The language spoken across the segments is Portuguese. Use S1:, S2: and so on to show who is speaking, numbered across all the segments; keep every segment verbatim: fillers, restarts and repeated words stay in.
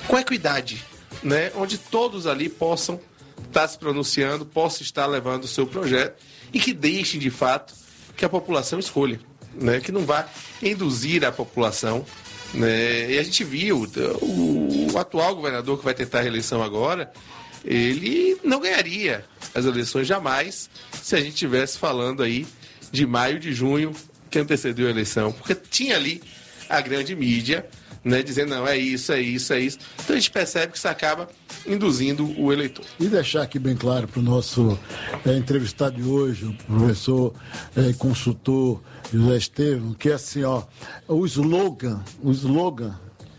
S1: com equidade, né? Onde todos ali possam estar se pronunciando, possam estar levando o seu projeto e que deixem, de fato, que a população escolha, né? Que não vá induzir a população, né? E a gente viu, o, o atual governador que vai tentar a reeleição agora, ele não ganharia as eleições jamais se a gente estivesse falando aí de maio, de junho, que antecedeu a eleição, porque tinha ali a grande mídia, né, dizendo, não, é isso, é isso, é isso. Então a gente percebe que isso acaba induzindo o eleitor.
S2: E deixar aqui bem claro para o nosso é, entrevistado de hoje, o professor é, consultor José Estevão, que é assim, ó, o slogan, o slogan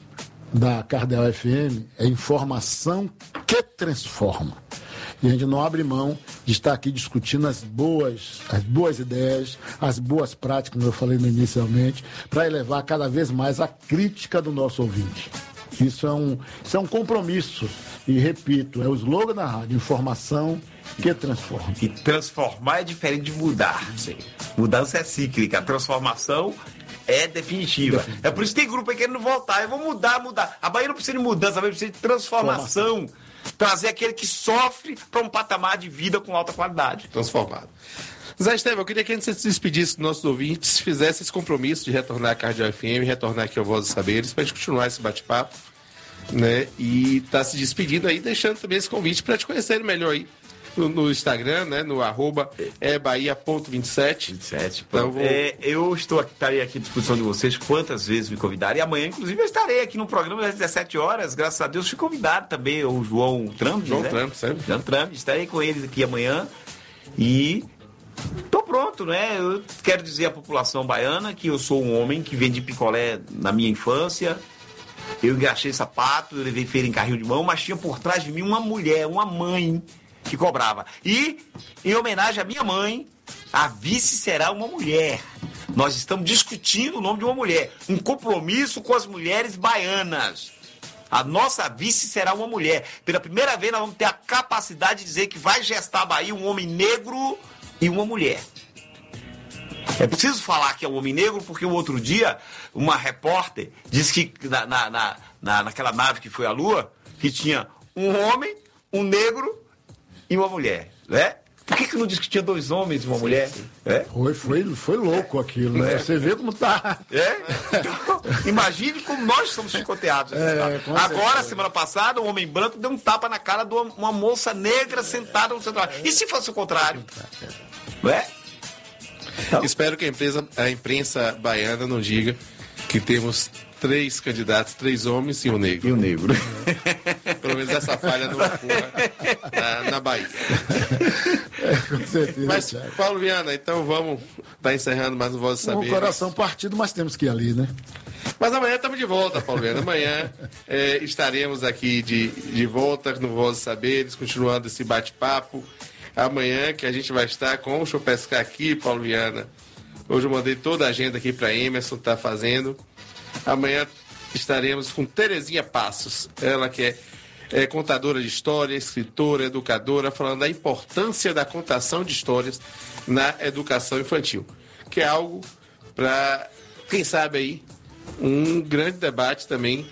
S2: da Cardeal F M é informação que transforma. E a gente não abre mão de estar aqui discutindo as boas, as boas ideias, as boas práticas, como eu falei inicialmente, para elevar cada vez mais a crítica do nosso ouvinte. Isso é um, isso é um compromisso. E repito, é o slogan da rádio, informação que transforma.
S3: E transformar é diferente de mudar. Sim. Mudança é cíclica, a transformação é definitiva. definitiva. É por isso que tem grupo aí querendo voltar. Eu vou mudar, mudar. A Bahia não precisa de mudança, a Bahia precisa de transformação. Formação. Trazer aquele que sofre para um patamar de vida com alta qualidade.
S1: Transformado. Zé Estevão, eu queria que a gente se despedisse dos nossos ouvintes, fizesse esse compromisso de retornar à Cardeal F M, retornar aqui ao Voz dos Saberes, para a gente continuar esse bate-papo, né? E tá se despedindo aí, deixando também esse convite para te conhecerem melhor aí no, no Instagram, né? No arroba é bahia ponto vinte e sete.
S3: vinte e sete. Então, vou... é, eu estou aqui, estarei aqui à disposição de vocês quantas vezes me convidarem. E amanhã, inclusive, eu estarei aqui no programa às dezessete horas. Graças a Deus, fui convidado também, o João Trump.
S1: João
S3: né?
S1: Trump, sempre.
S3: João Trump. Estarei com eles aqui amanhã. E estou pronto, né? Eu quero dizer à população baiana que eu sou um homem que vendi picolé na minha infância. Eu engraxei sapato, eu levei feira em carrinho de mão, mas tinha por trás de mim uma mulher, uma mãe que cobrava. E, em homenagem à minha mãe, a vice será uma mulher. Nós estamos discutindo o nome de uma mulher. Um compromisso com as mulheres baianas. A nossa vice será uma mulher. Pela primeira vez nós vamos ter a capacidade de dizer que vai gestar a Bahia um homem negro e uma mulher. É preciso falar que é um homem negro, porque o outro dia uma repórter disse que na, na, na, na, naquela nave que foi à Lua, que tinha um homem, um negro e uma mulher, né? Por que que não disse que tinha dois homens e uma mulher?
S2: Sim, sim.
S3: É?
S2: Foi, foi, foi louco aquilo, né? É. Você vê como tá.
S3: É? Então, imagine como nós somos chicoteados. É, agora, semana passada, um homem branco deu um tapa na cara de uma, uma moça negra sentada no centro. E se fosse o contrário? Não é?
S1: Então, espero que a, empresa, a imprensa baiana não diga que temos três candidatos, três homens e um negro.
S3: E um negro.
S1: Pelo menos essa falha não ocorra na, na Bahia.
S2: É, com certeza.
S1: Mas, Paulo Viana, então vamos estar encerrando mais um Voz do Saber.
S2: O coração partido, mas temos que ir ali, né?
S1: Mas amanhã estamos de volta, Paulo Viana. Amanhã é, estaremos aqui de, de volta no Voz dos Saberes, continuando esse bate-papo. Amanhã que a gente vai estar com, deixa eu pescar aqui, Paulo Viana. Hoje eu mandei toda a agenda aqui para Emerson, tá fazendo. Amanhã estaremos com Terezinha Passos, ela que é, é contadora de história, escritora, educadora, falando da importância da contação de histórias na educação infantil, que é algo para, quem sabe aí, um grande debate também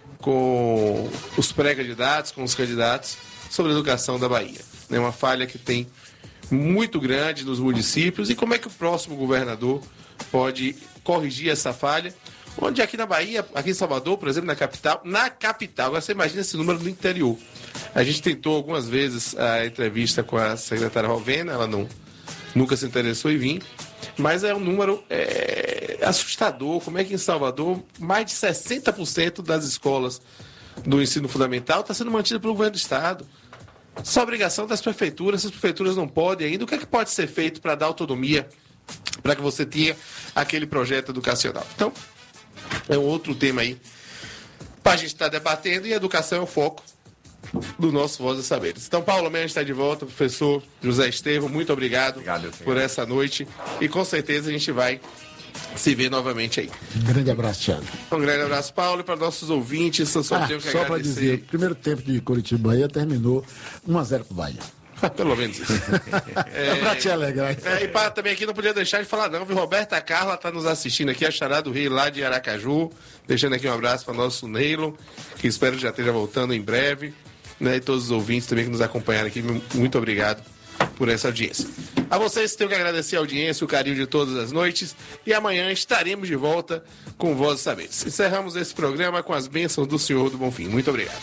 S1: com os pré-candidatos, com os candidatos sobre a educação da Bahia. É uma falha que tem muito grande nos municípios e como é que o próximo governador pode corrigir essa falha, onde aqui na Bahia, aqui em Salvador, por exemplo, na capital, na capital, agora você imagina esse número no interior. A gente tentou algumas vezes a entrevista com a secretária Rovena, ela não, nunca se interessou em vir, mas é um número é, assustador. Como é que em Salvador mais de sessenta por cento das escolas do ensino fundamental está sendo mantida pelo governo do estado? Isso é obrigação das prefeituras, as prefeituras não podem ainda. O que é que pode ser feito para dar autonomia, para que você tenha aquele projeto educacional? Então, é um outro tema aí para a gente estar debatendo, e a educação é o foco do nosso Voz dos Saberes. Então, Paulo, amanhã a gente está de volta. Professor José Estevão, muito obrigado, obrigado por essa noite, e com certeza a gente vai se ver novamente aí.
S2: Um grande abraço, Thiago.
S1: Um grande abraço, Paulo, e para nossos ouvintes, eu só
S2: ah,
S1: tenho que
S2: só
S1: agradecer.
S2: Só para dizer, o primeiro tempo de Coritiba Bahia terminou um a zero para o Bahia.
S1: Pelo menos isso.
S2: É, é pra te alegrar.
S1: É, e para também aqui não podia deixar de falar não, viu? Roberta Carla está nos assistindo aqui, a Xará do Rio, lá de Aracaju. Deixando aqui um abraço para o nosso Neilon, que espero que já esteja voltando em breve. Né? E todos os ouvintes também que nos acompanharam aqui, muito obrigado por essa audiência. A vocês tenho que agradecer a audiência, o carinho de todas as noites. E amanhã estaremos de volta com Voz dos Saberes. Encerramos esse programa com as bênçãos do Senhor do Bonfim. Muito obrigado.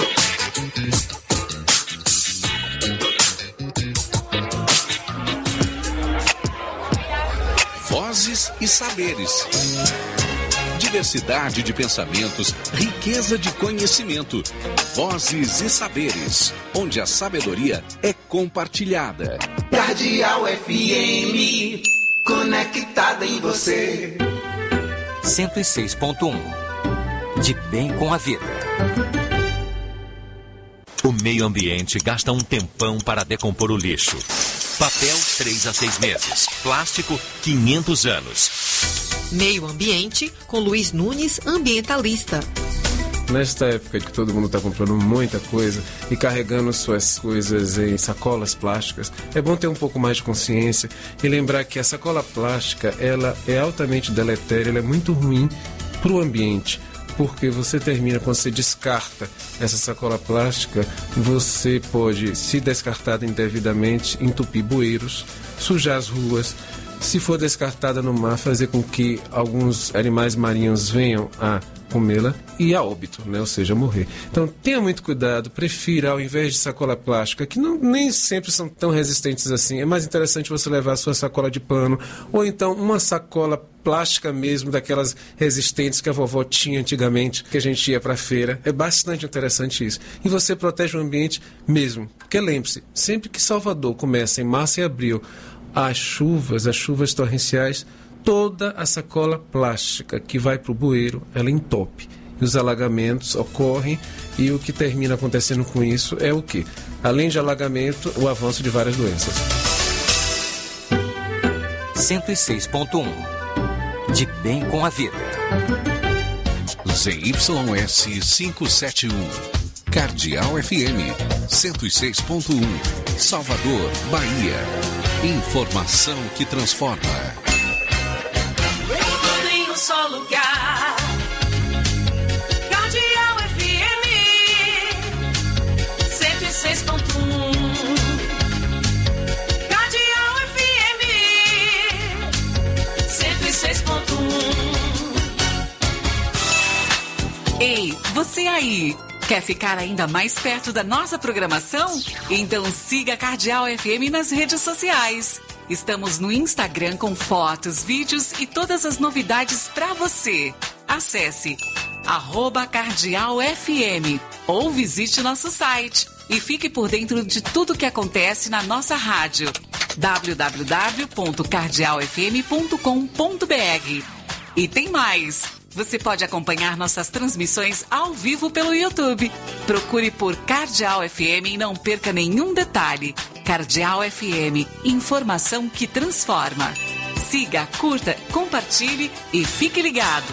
S4: Vozes e Saberes. Diversidade de pensamentos, riqueza de conhecimento. Vozes e Saberes, onde a sabedoria é compartilhada.
S5: Cardeal F M, conectada em você.
S6: cento e seis ponto um. De bem com a vida. O meio ambiente gasta um tempão para decompor o lixo. Papel, três a seis meses. Plástico, quinhentos anos.
S7: Meio Ambiente, com Luiz Nunes, ambientalista.
S8: Nesta época que todo mundo está comprando muita coisa e carregando suas coisas em sacolas plásticas, é bom ter um pouco mais de consciência e lembrar que a sacola plástica, ela é altamente deletéria, ela é muito ruim para o ambiente. Porque você termina, quando você descarta essa sacola plástica, você pode, se descartada indevidamente, entupir bueiros, sujar as ruas. Se for descartada no mar, fazer com que alguns animais marinhos venham a comê-la e a óbito, né? Ou seja, morrer. Então tenha muito cuidado, prefira, ao invés de sacola plástica, que não, nem sempre são tão resistentes assim, é mais interessante você levar a sua sacola de pano, ou então uma sacola plástica mesmo, daquelas resistentes que a vovó tinha antigamente, que a gente ia para a feira. É bastante interessante isso. E você protege o ambiente mesmo. Porque lembre-se, sempre que Salvador começa em março e abril, as chuvas, as chuvas torrenciais, toda a sacola plástica que vai para o bueiro, ela entope. E os alagamentos ocorrem, e o que termina acontecendo com isso é o quê? Além de alagamento, o avanço de várias doenças.
S6: cento e seis ponto um. De bem com a vida.
S4: Z Y S quinhentos e setenta e um. Cardeal F M cento e seis ponto um. Salvador, Bahia. Informação que transforma.
S5: Tudo em um só lugar. Cardeal F M cento e seis ponto um. Cardeal F M cento e seis ponto um.
S9: Ei, você aí! Quer ficar ainda mais perto da nossa programação? Então siga a Cardeal F M nas redes sociais. Estamos no Instagram com fotos, vídeos e todas as novidades para você. Acesse arroba Cardeal F M ou visite nosso site e fique por dentro de tudo que acontece na nossa rádio. w w w ponto cardeal f m ponto com ponto b r. E tem mais! Você pode acompanhar nossas transmissões ao vivo pelo YouTube. Procure por Cardeal F M e não perca nenhum detalhe. Cardeal F M, informação que transforma. Siga, curta, compartilhe e fique ligado.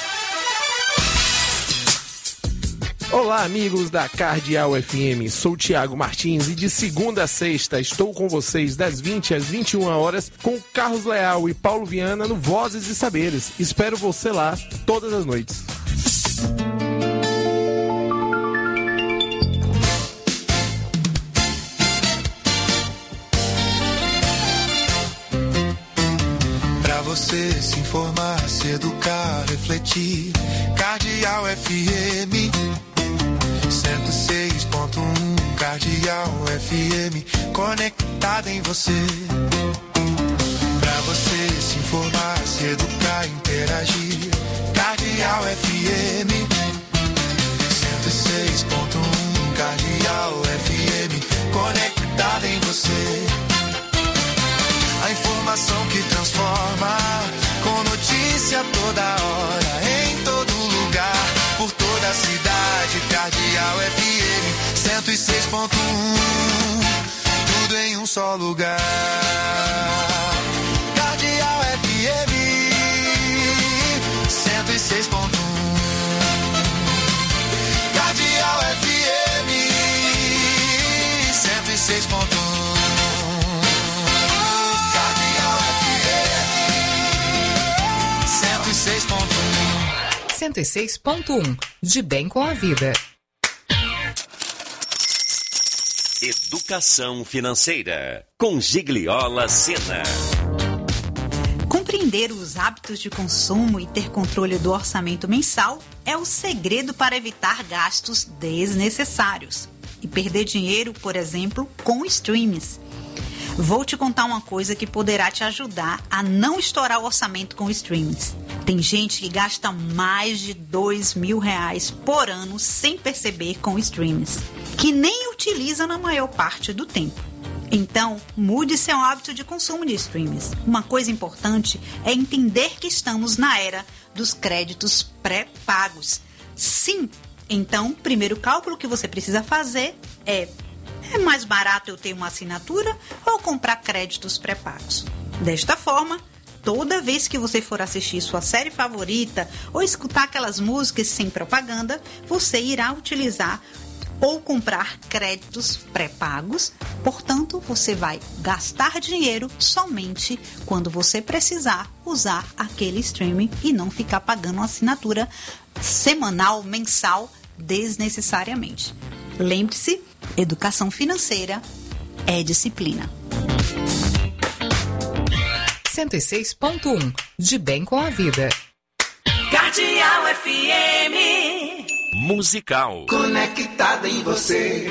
S10: Olá, amigos da Cardeal F M, sou Tiago Martins e de segunda a sexta estou com vocês das vinte às vinte e uma horas com Carlos Leal e Paulo Viana no Vozes e Saberes. Espero você lá todas as noites.
S11: Pra você se informar, se educar, refletir, Cardeal F M cento e seis ponto um. Cardeal F M, conectada em você. Pra você se informar, se educar, interagir, Cardeal F M cento e seis ponto um. Cardeal F M, conectada em você. A informação que transforma, com notícia toda hora, em todo lugar, por toda a cidade. Cardeal F M cento e seis ponto um, tudo em um só lugar. Cardeal F M cento e seis ponto um. Cardeal F M cento e seis ponto um.
S7: cento e seis ponto um, de bem com a vida.
S6: Educação financeira, com Gigliola Sena.
S12: Compreender os hábitos de consumo e ter controle do orçamento mensal é o segredo para evitar gastos desnecessários e perder dinheiro, por exemplo, com streams. Vou te contar uma coisa que poderá te ajudar a não estourar o orçamento com streams. Tem gente que gasta mais de dois mil reais por ano sem perceber com streams, que nem utiliza na maior parte do tempo. Então, mude seu hábito de consumo de streams. Uma coisa importante é entender que estamos na era dos créditos pré-pagos. Sim, então, o primeiro cálculo que você precisa fazer é: é mais barato eu ter uma assinatura ou comprar créditos pré-pagos? Desta forma, toda vez que você for assistir sua série favorita ou escutar aquelas músicas sem propaganda, você irá utilizar ou comprar créditos pré-pagos. Portanto, você vai gastar dinheiro somente quando você precisar usar aquele streaming e não ficar pagando uma assinatura semanal, mensal, desnecessariamente. Lembre-se, educação financeira é disciplina.
S7: cento e seis ponto um, de bem com a vida.
S5: Cardeal F M.
S6: Musical.
S11: Conectada em você.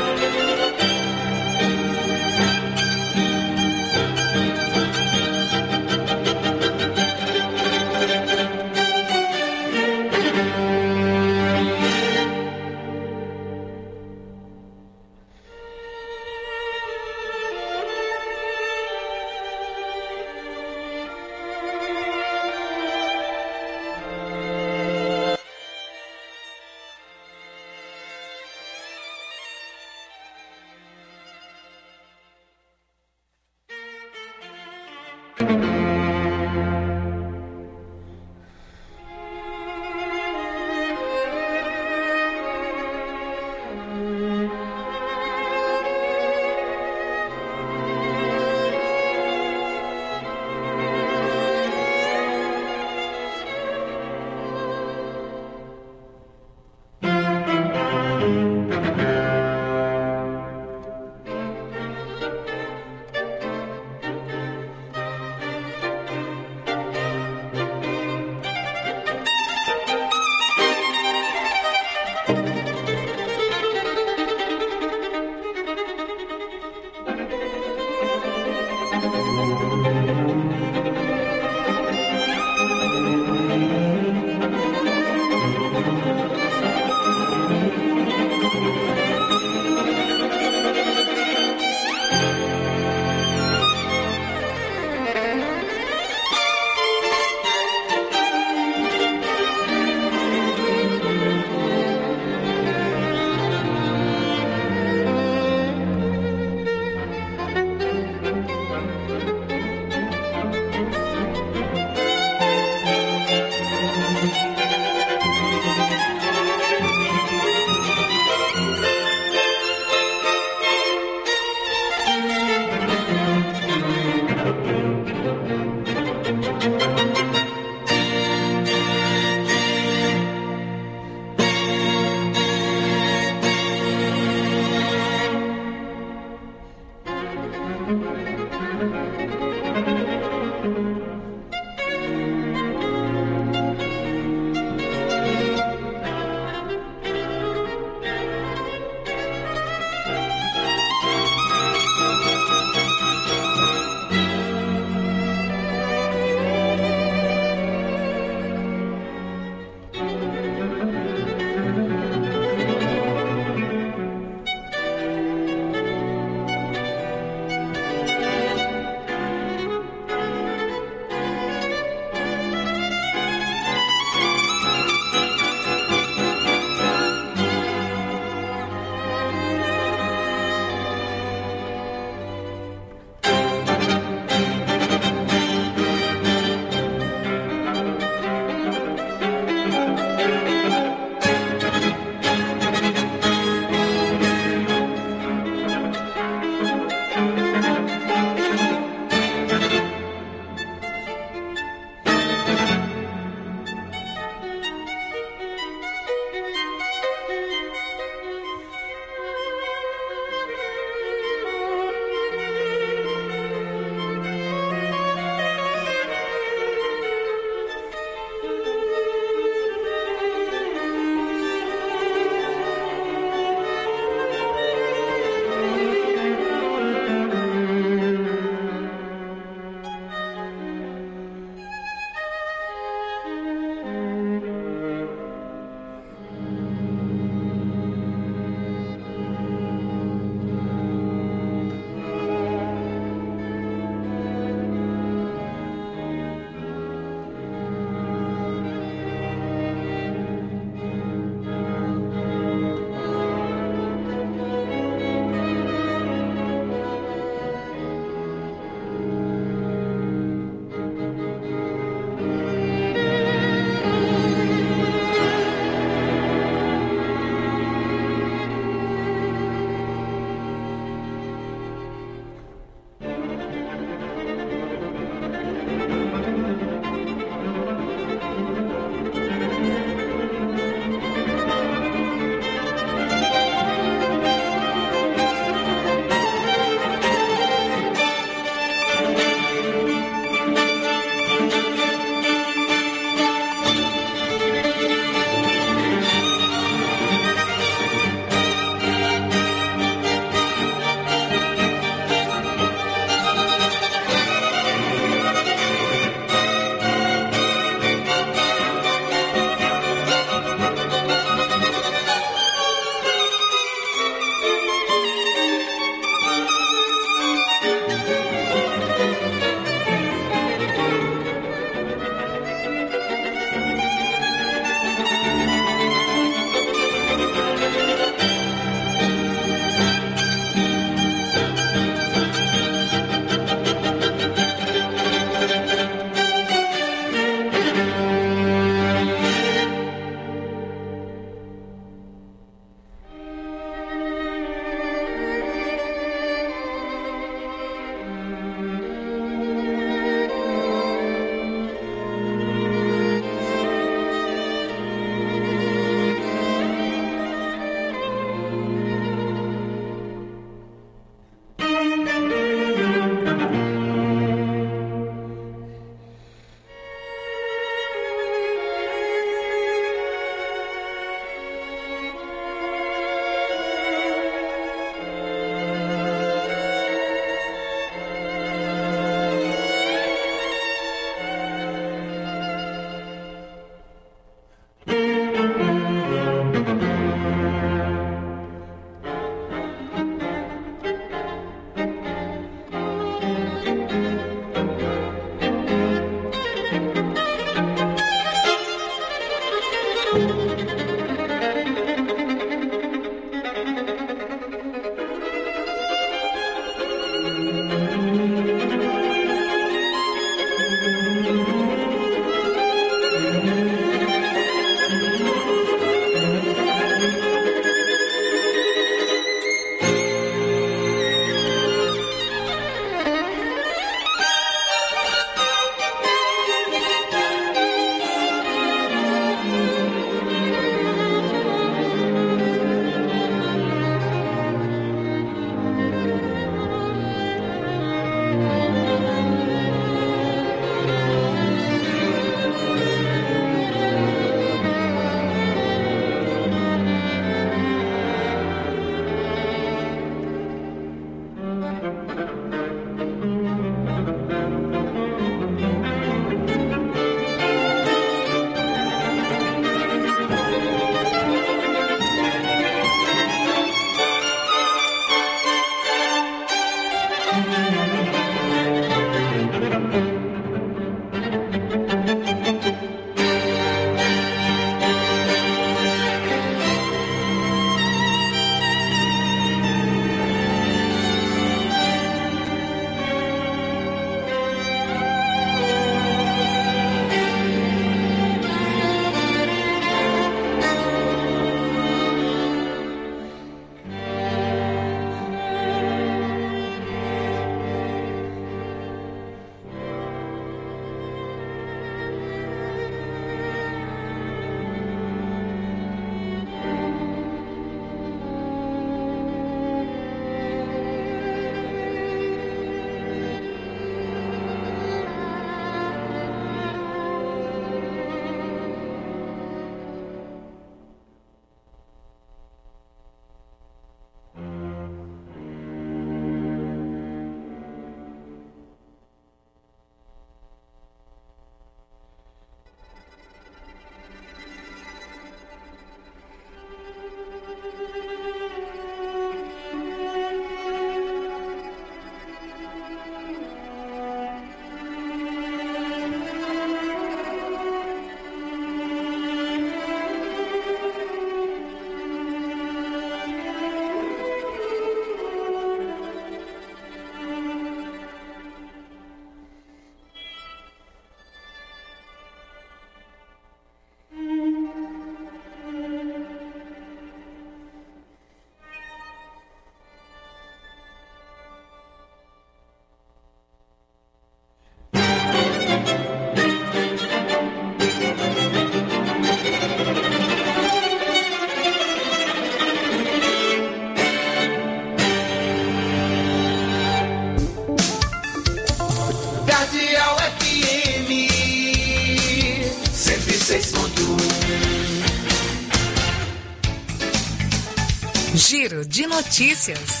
S13: Giro de notícias.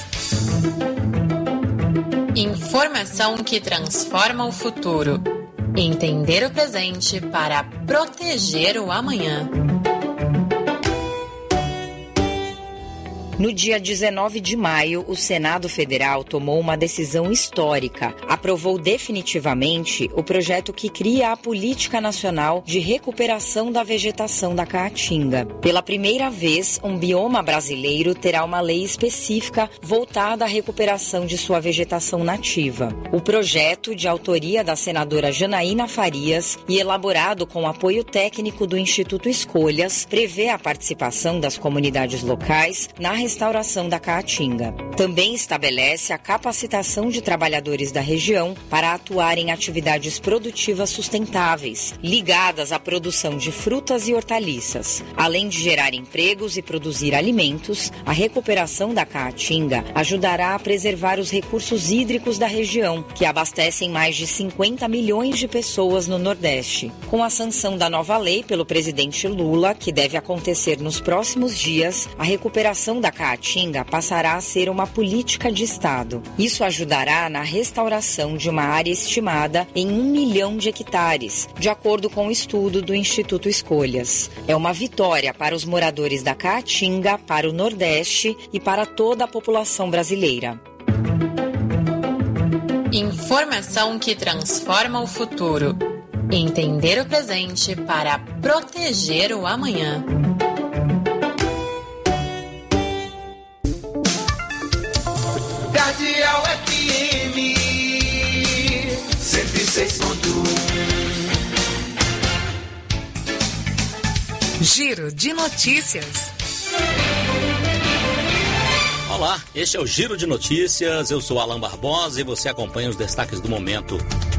S13: Informação que transforma o futuro. Entender o presente para proteger o amanhã.
S14: No dia dezenove de maio, o Senado Federal tomou uma decisão histórica. Aprovou definitivamente o projeto que cria a Política Nacional de Recuperação da Vegetação da Caatinga. Pela primeira vez, um bioma brasileiro terá uma lei específica voltada à recuperação de sua vegetação nativa. O projeto, de autoria da senadora Janaína Farias e elaborado com apoio técnico do Instituto Escolhas, prevê a participação das comunidades locais na restauração da Caatinga. Também estabelece a capacitação de trabalhadores da região para atuar em atividades produtivas sustentáveis, ligadas à produção de frutas e hortaliças. Além de gerar empregos e produzir alimentos, a recuperação da Caatinga ajudará a preservar os recursos hídricos da região, que abastecem mais de cinquenta milhões de pessoas no Nordeste. Com a sanção da nova lei pelo presidente Lula, que deve acontecer nos próximos dias, a recuperação da Caatinga passará a ser uma política de Estado. Isso ajudará na restauração de uma área estimada em um milhão de hectares, de acordo com o estudo do Instituto Escolhas. É uma vitória para os moradores da Caatinga, para o Nordeste e para toda a população brasileira.
S13: Informação que transforma o futuro. Entender o presente para proteger o amanhã.
S11: Cardeal F M
S9: Giro de Notícias.
S15: Olá, este é o Giro de Notícias, eu sou Alan Barbosa e você acompanha os destaques do momento.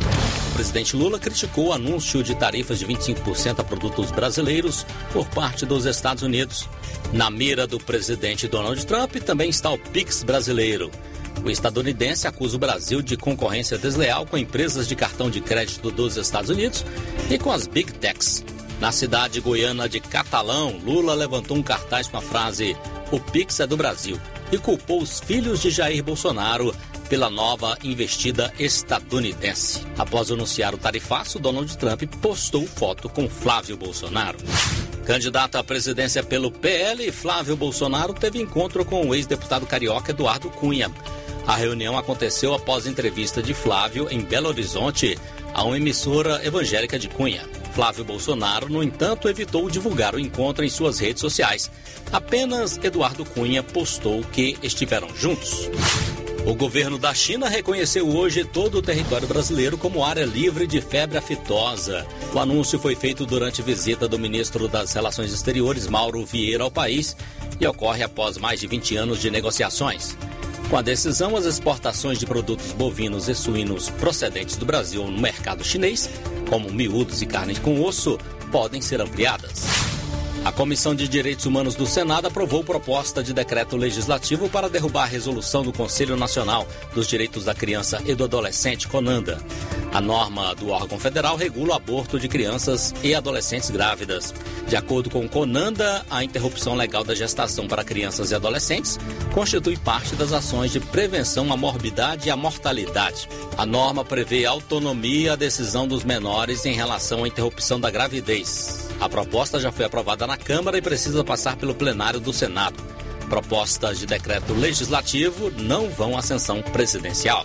S15: O presidente Lula criticou o anúncio de tarifas de vinte e cinco por cento a produtos brasileiros por parte dos Estados Unidos. Na mira do presidente Donald Trump também está o Pix brasileiro. O estadunidense acusa o Brasil de concorrência desleal com empresas de cartão de crédito dos Estados Unidos e com as Big Techs. Na cidade goiana de Catalão, Lula levantou um cartaz com a frase "O Pix é do Brasil" e culpou os filhos de Jair Bolsonaro pela nova investida estadunidense. Após anunciar o tarifaço, Donald Trump postou foto com Flávio Bolsonaro. Candidato à presidência pelo P L, Flávio Bolsonaro teve encontro com o ex-deputado carioca Eduardo Cunha. A reunião aconteceu após entrevista de Flávio em Belo Horizonte a uma emissora evangélica de Cunha. Flávio Bolsonaro, no entanto, evitou divulgar o encontro em suas redes sociais. Apenas Eduardo Cunha postou que estiveram juntos. O governo da China reconheceu hoje todo o território brasileiro como área livre de febre aftosa. O anúncio foi feito durante visita do ministro das Relações Exteriores, Mauro Vieira, ao país e ocorre após mais de vinte anos de negociações. Com a decisão, as exportações de produtos bovinos e suínos procedentes do Brasil no mercado chinês, como miúdos e carnes com osso, podem ser ampliadas. A Comissão de Direitos Humanos do Senado aprovou proposta de decreto legislativo para derrubar a resolução do Conselho Nacional dos Direitos da Criança e do Adolescente, CONANDA. A norma do órgão federal regula o aborto de crianças e adolescentes grávidas. De acordo com o CONANDA, a interrupção legal da gestação para crianças e adolescentes constitui parte das ações de prevenção à morbidade e à mortalidade. A norma prevê autonomia à decisão dos menores em relação à interrupção da gravidez. A proposta já foi aprovada na Câmara e precisa passar pelo plenário do Senado. Propostas de decreto legislativo não vão à sanção presidencial.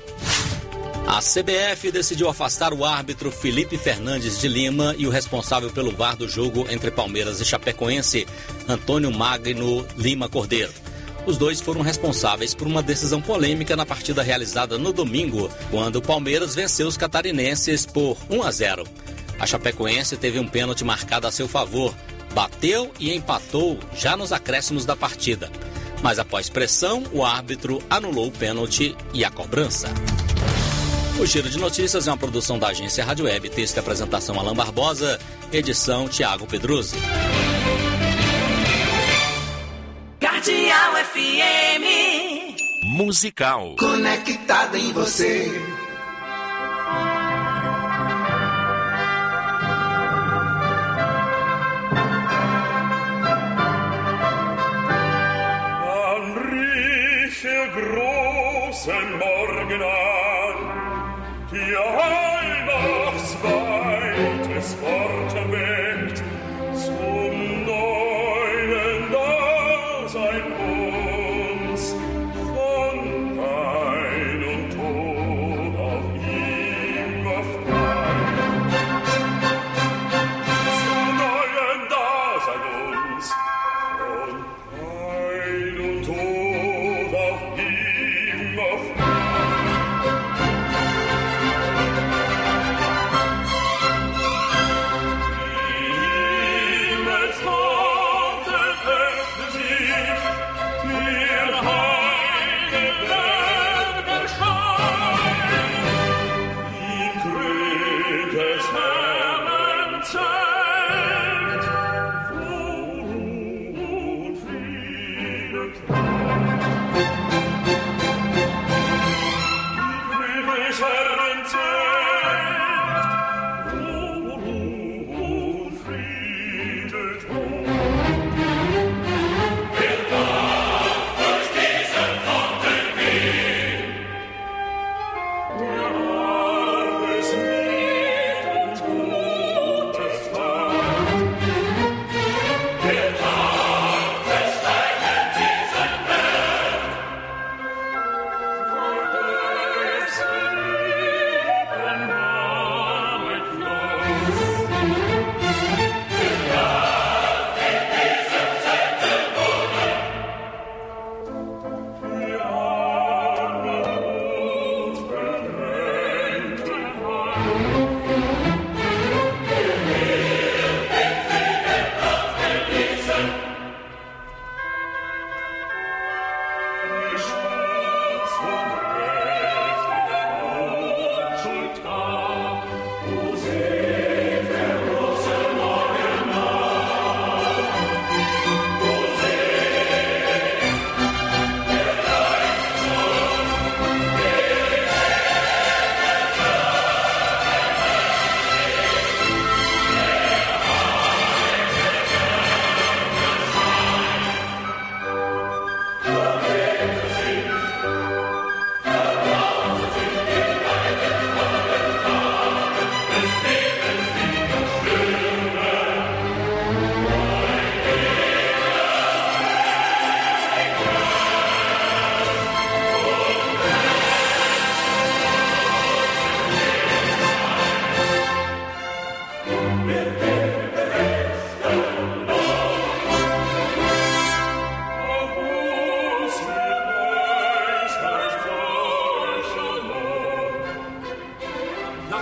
S15: A C B F decidiu afastar o árbitro Felipe Fernandes de Lima e o responsável pelo V A R do jogo entre Palmeiras e Chapecoense, Antônio Magno Lima Cordeiro. Os dois foram responsáveis por uma decisão polêmica na partida realizada no domingo, quando o Palmeiras venceu os catarinenses por um a zero. A Chapecoense teve um pênalti marcado a seu favor, bateu e empatou já nos acréscimos da partida. Mas após pressão, o árbitro anulou o pênalti e a cobrança. O Giro de Notícias é uma produção da agência Rádio Web, texto e apresentação Alan Barbosa, edição Tiago Pedruzzi.
S5: Cardeal F M
S6: Musical.
S5: Conectada em você.
S16: Großen Morgen an, die Weihnachtsweites Wort erweckt, zum neuen Dasein uns, von Pein und Tod auf ihm befreit. Zum neuen Dasein uns, von Pein und Tod auf ihm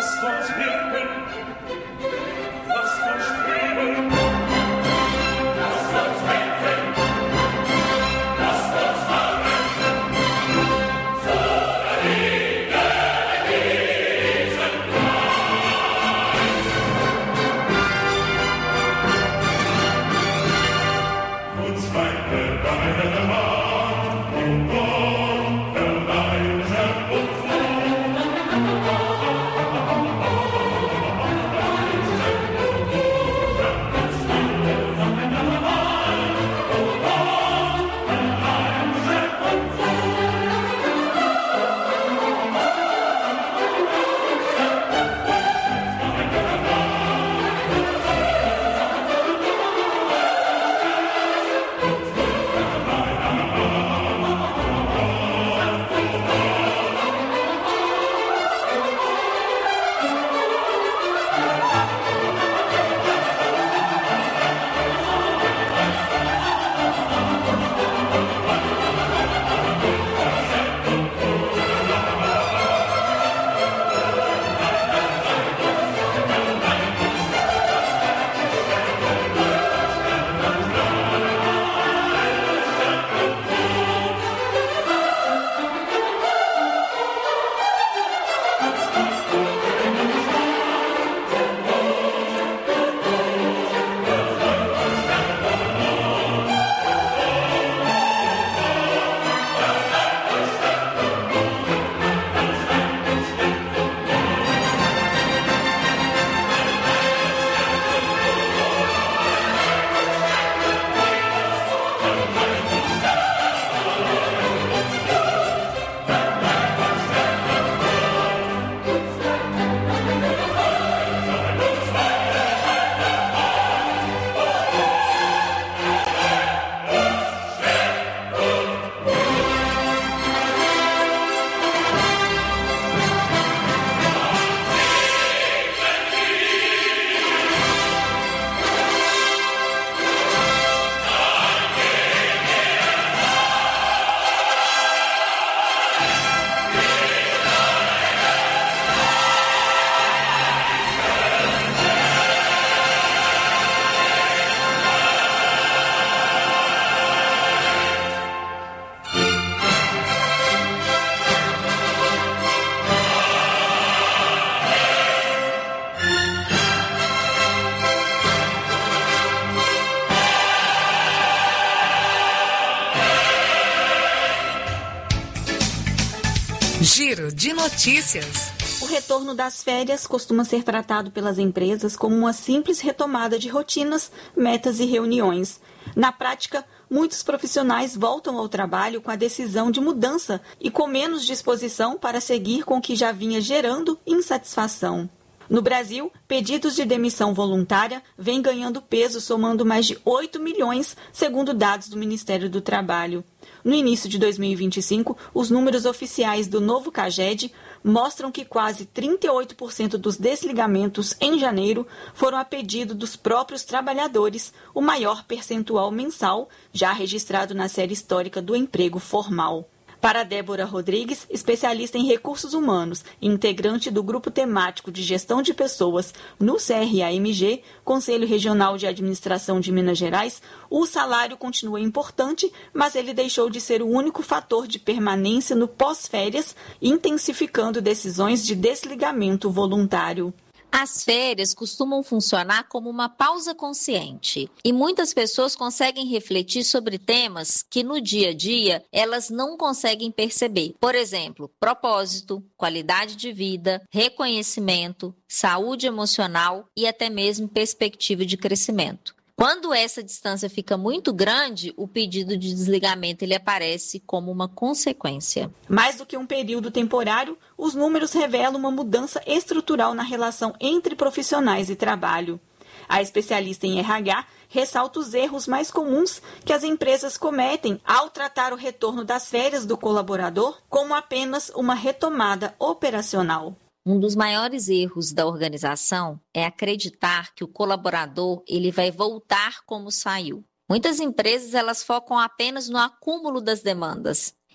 S9: Giro de notícias.
S12: O retorno das férias costuma ser tratado pelas empresas como uma simples retomada de rotinas, metas e reuniões. Na prática, muitos profissionais voltam ao trabalho com a decisão de mudança e com menos disposição para seguir com o que já vinha gerando insatisfação. No Brasil, pedidos de demissão voluntária vêm ganhando peso, somando mais de oito milhões, segundo dados do Ministério do Trabalho. No início de dois mil e vinte e cinco, os números oficiais do novo CAGED mostram que quase trinta e oito por cento dos desligamentos em janeiro foram a pedido dos próprios trabalhadores, o maior percentual mensal já registrado na série histórica do emprego formal. Para Débora Rodrigues, especialista em recursos humanos e integrante do Grupo Temático de Gestão de Pessoas no C R A M G, Conselho Regional de Administração de Minas Gerais, o salário continua importante, mas ele deixou de ser o único fator de permanência no pós-férias, intensificando decisões de desligamento voluntário.
S17: As férias costumam funcionar como uma pausa consciente e muitas pessoas conseguem refletir sobre temas que no dia a dia elas não conseguem perceber. Por exemplo, propósito, qualidade de vida, reconhecimento, saúde emocional e até mesmo perspectiva de crescimento. Quando essa distância fica muito grande, o pedido de desligamento ele aparece como uma consequência.
S12: Mais do que um período temporário, os números revelam uma mudança estrutural na relação entre profissionais e trabalho. A especialista em R H ressalta os erros mais comuns que as empresas cometem ao tratar o retorno das férias do colaborador como apenas uma retomada operacional.
S17: Um dos maiores erros da organização é acreditar que o colaborador ele vai voltar como saiu. Muitas empresas elas focam apenas no acúmulo das demandas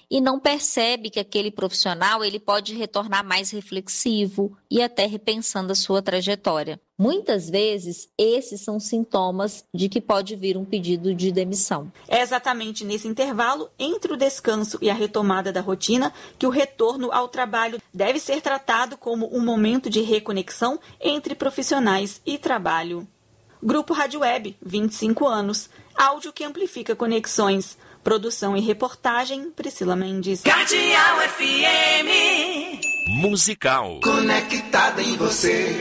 S17: e não percebe que aquele profissional ele pode retornar mais reflexivo e até repensando a sua trajetória. Muitas vezes, esses são sintomas de que pode vir um pedido de demissão.
S18: É exatamente nesse intervalo, entre o descanso e a retomada da rotina, que o retorno ao trabalho deve ser tratado como um momento de reconexão entre profissionais e trabalho. Grupo Rádio Web, vinte e cinco anos. Áudio que amplifica conexões. Produção e reportagem, Priscila Mendes.
S5: Cardeal F M.
S6: Musical.
S5: Conectada em você.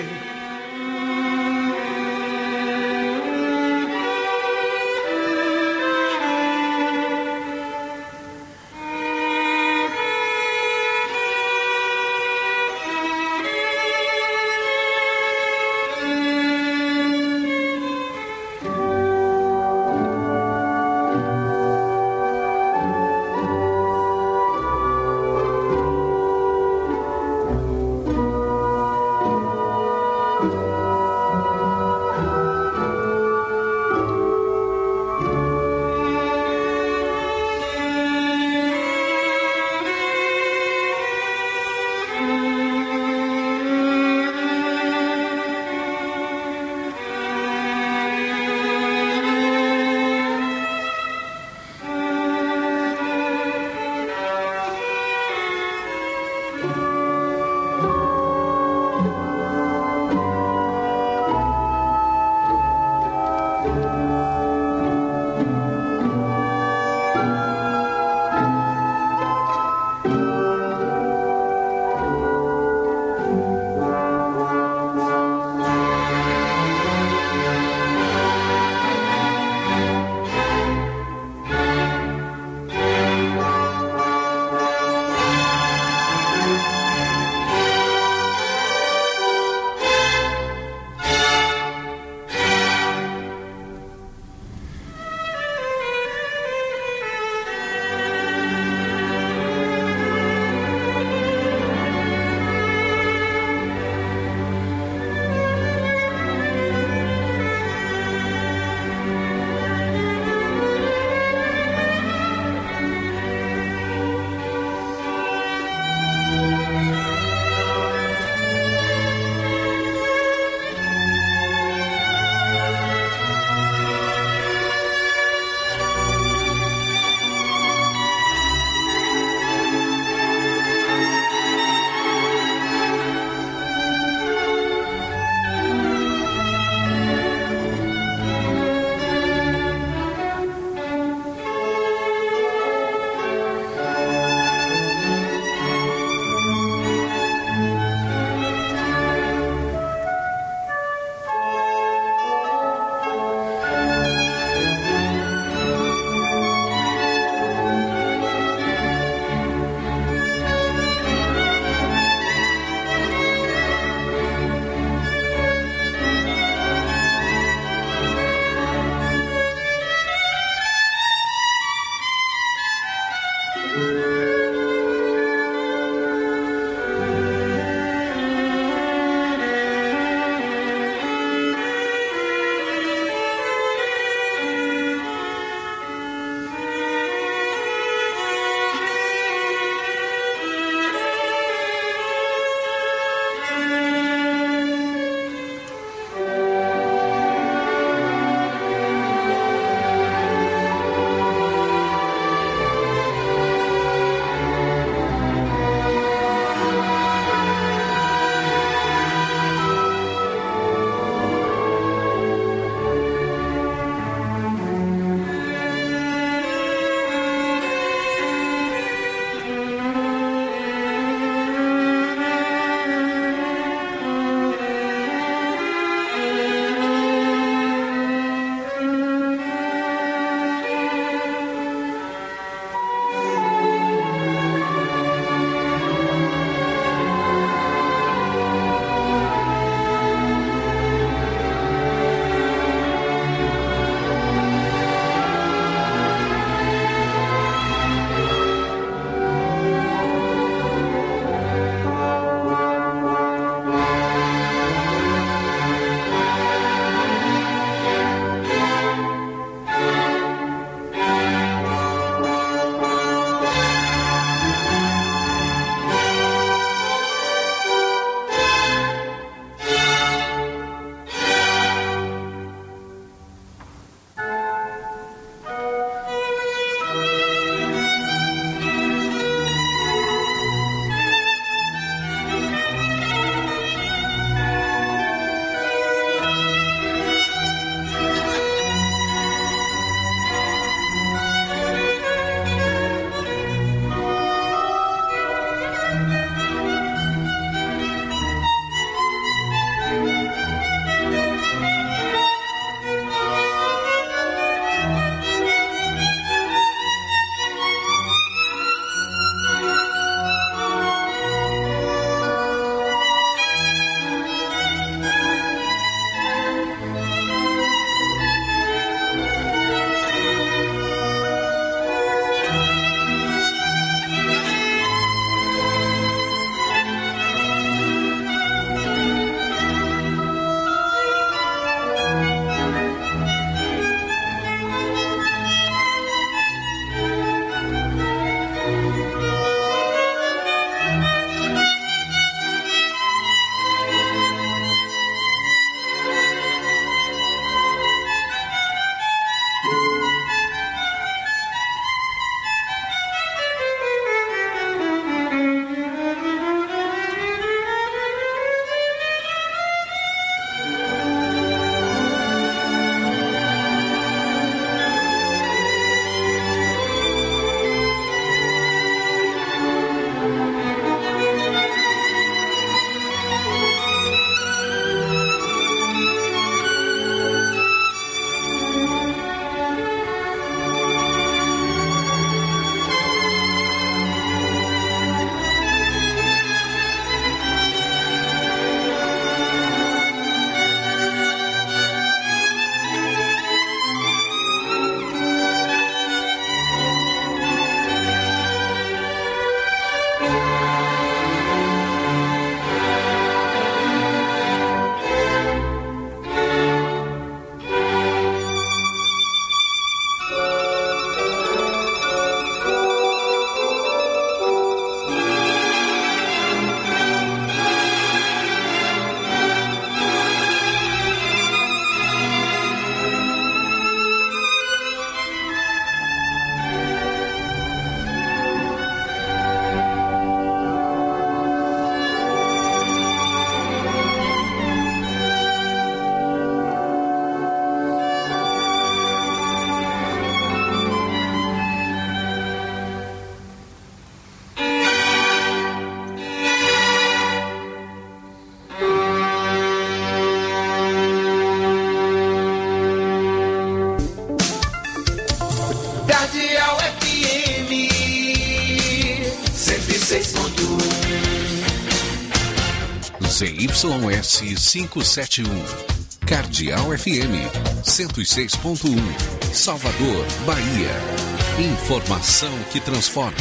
S4: Z Y S quinhentos e setenta e um, Cardeal F M, cento e seis ponto um, Salvador, Bahia. Informação que transforma.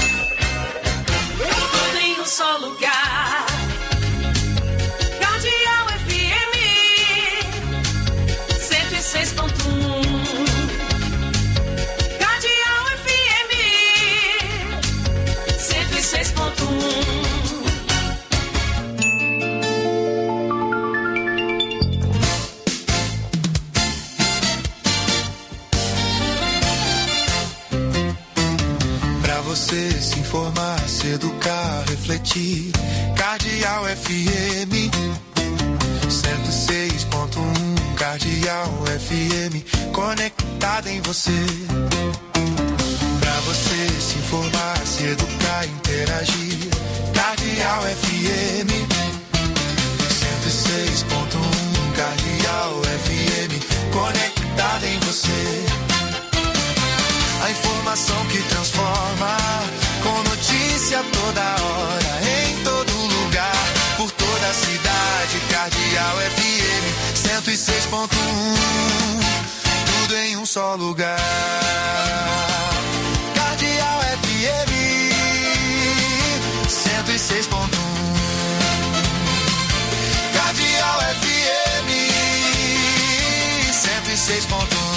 S5: Tudo em um só lugar. Cardeal F M cento e seis ponto um. Cardeal F M cento e seis ponto um.
S11: Você se informar, se educar, refletir. Cardeal F M cento e seis ponto um. Cardeal F M conectada em você. Pra você se informar, se educar, interagir. Cardeal F M cento e seis ponto um. Cardeal F M conectada em você. A informação que transforma, com notícia toda hora, em todo lugar, por toda a cidade. Cardeal F M cento e seis ponto um, tudo em um só lugar. Cardeal F M cento e seis ponto um. Cardeal F M cento e seis ponto um.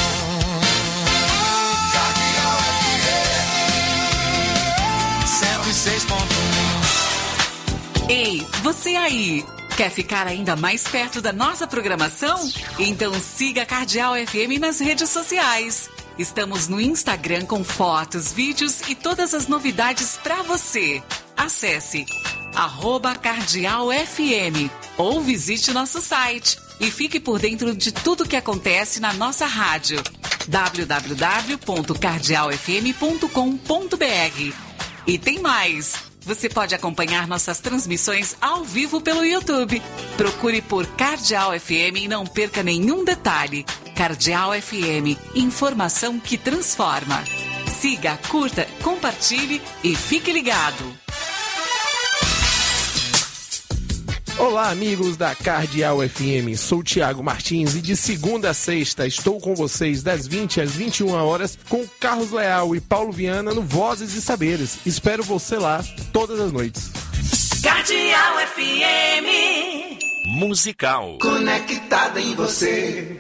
S9: Ei, você aí! Quer ficar ainda mais perto da nossa programação? Então siga a Cardeal F M nas redes sociais. Estamos no Instagram com fotos, vídeos e todas as novidades para você. Acesse arroba Cardeal F M ou visite nosso site e fique por dentro de tudo que acontece na nossa rádio. w w w ponto cardeal f m ponto com ponto b r. E tem mais! Você pode acompanhar nossas transmissões ao vivo pelo YouTube. Procure por Cardeal F M e não perca nenhum detalhe. Cardeal F M, informação que transforma. Siga, curta, compartilhe e fique ligado.
S10: Olá, amigos da Cardeal F M, sou Tiago Martins e de segunda a sexta estou com vocês das vinte às vinte e uma horas com Carlos Leal e Paulo Viana no Vozes e Saberes. Espero você lá todas as noites.
S5: Cardeal F M
S6: Musical.
S5: Conectada em você.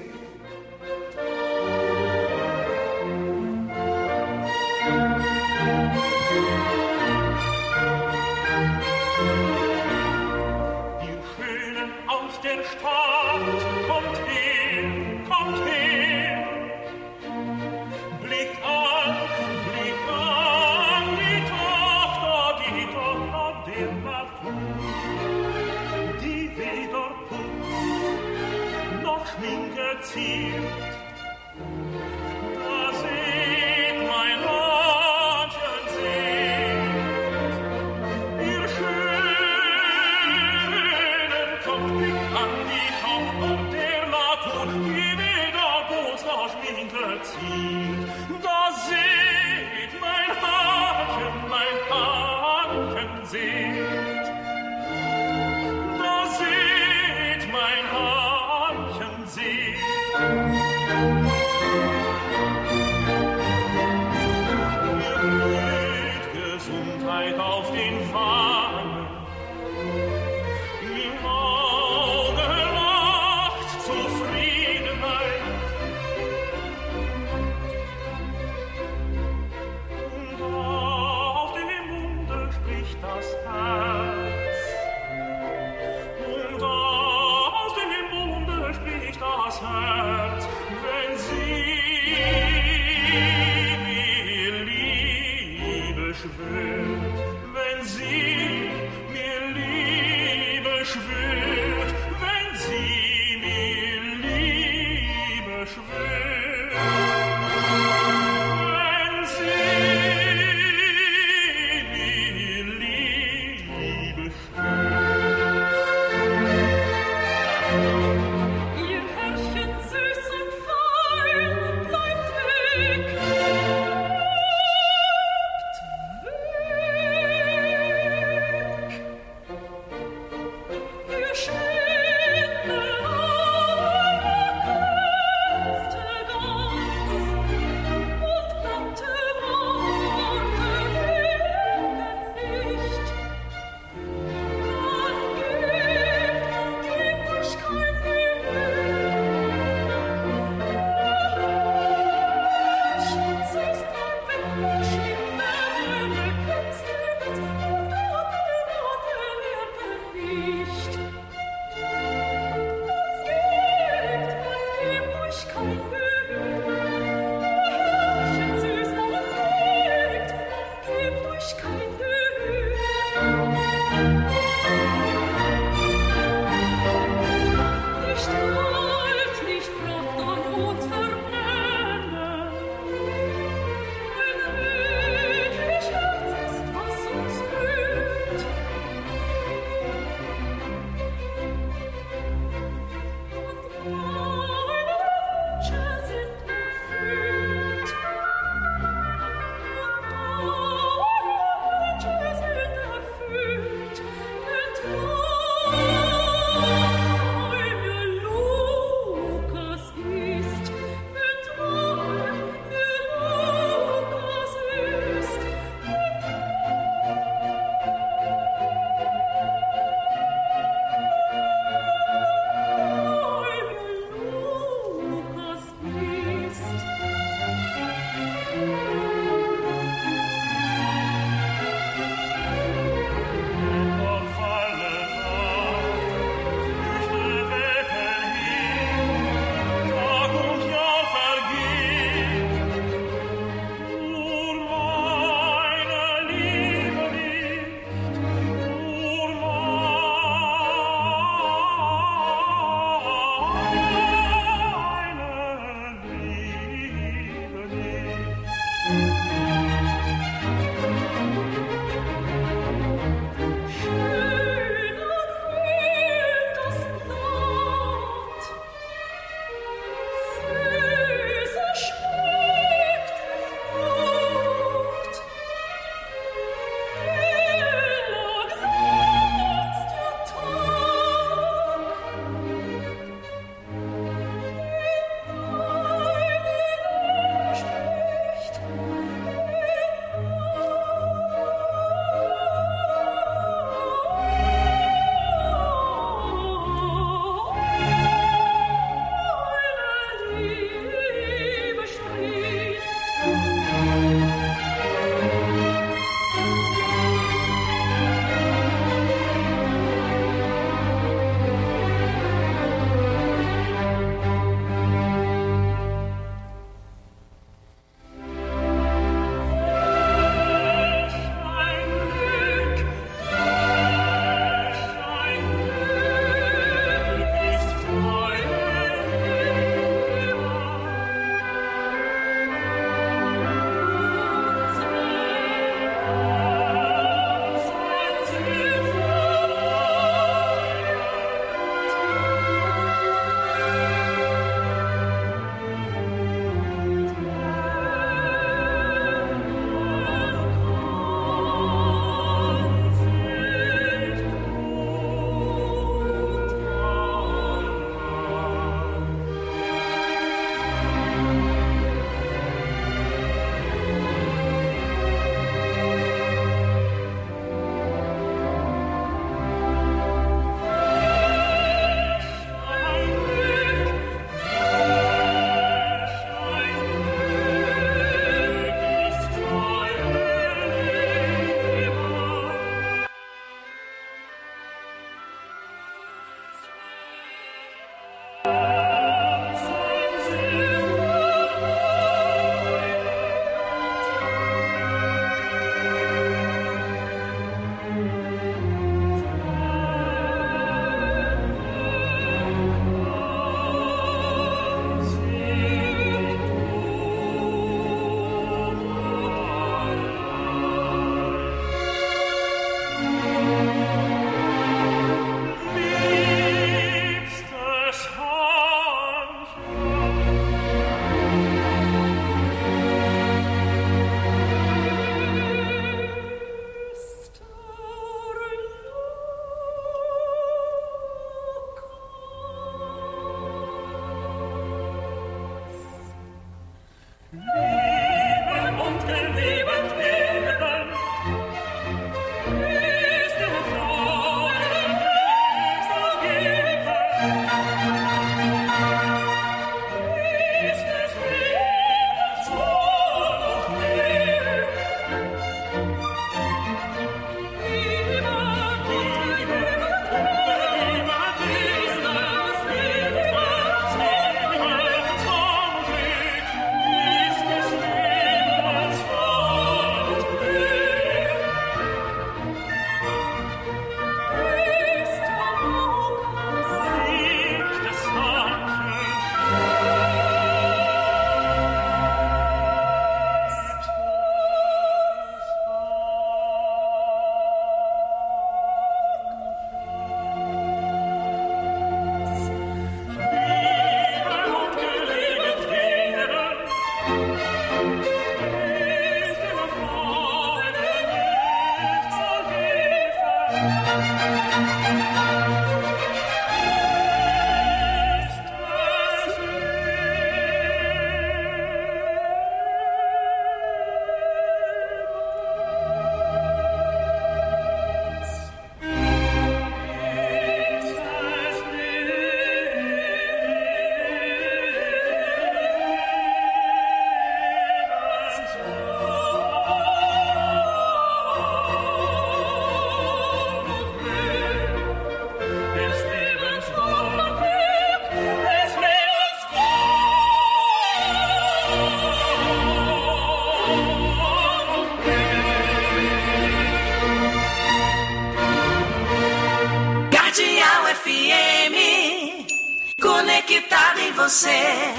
S5: Conectada em você.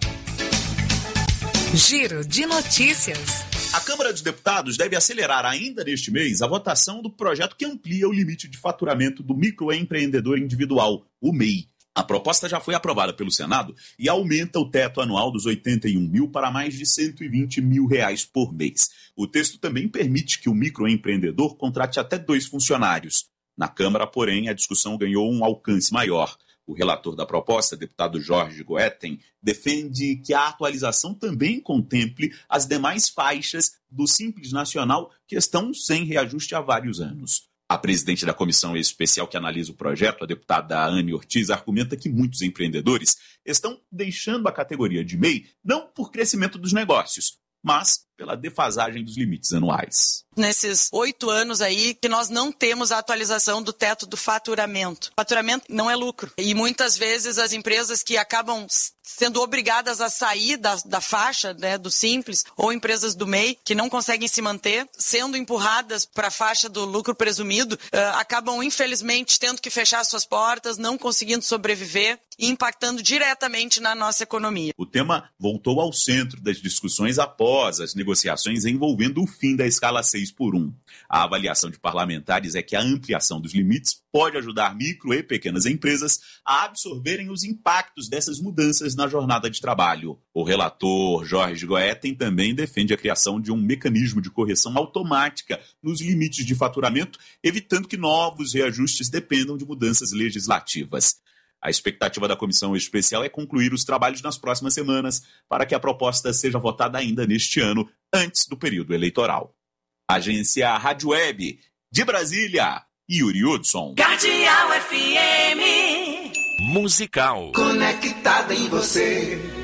S9: Giro de notícias.
S19: A Câmara dos Deputados deve acelerar ainda neste mês a votação do projeto que amplia o limite de faturamento do microempreendedor individual, o M E I. A proposta já foi aprovada pelo Senado e aumenta o teto anual dos oitenta e um mil para mais de cento e vinte mil reais por mês. O texto também permite que o microempreendedor contrate até dois funcionários. Na Câmara, porém, a discussão ganhou um alcance maior. O relator da proposta, deputado Jorge Goetten, defende que a atualização também contemple as demais faixas do Simples Nacional que estão sem reajuste há vários anos. A presidente da comissão especial que analisa o projeto, a deputada Anne Ortiz, argumenta que muitos empreendedores estão deixando a categoria de M E I não por crescimento dos negócios, mas pela defasagem dos limites anuais.
S20: Nesses oito anos aí que nós não temos a atualização do teto do faturamento. Faturamento não é lucro. E muitas vezes as empresas que acabam sendo obrigadas a sair da, da faixa, né, do Simples, ou empresas do M E I que não conseguem se manter, sendo empurradas para a faixa do lucro presumido, uh, acabam infelizmente tendo que fechar suas portas, não conseguindo sobreviver e impactando diretamente na nossa economia.
S19: O tema voltou ao centro das discussões após as negociações envolvendo o fim da escala seis por um. A avaliação de parlamentares é que a ampliação dos limites pode ajudar micro e pequenas empresas a absorverem os impactos dessas mudanças na jornada de trabalho. O relator Jorge Goetten também defende a criação de um mecanismo de correção automática nos limites de faturamento, evitando que novos reajustes dependam de mudanças legislativas. A expectativa da comissão especial é concluir os trabalhos nas próximas semanas para que a proposta seja votada ainda neste ano, antes do período eleitoral. Agência Rádio Web de Brasília, Yuri Hudson.
S5: Cardeal F M.
S6: Musical.
S5: Conectada em você.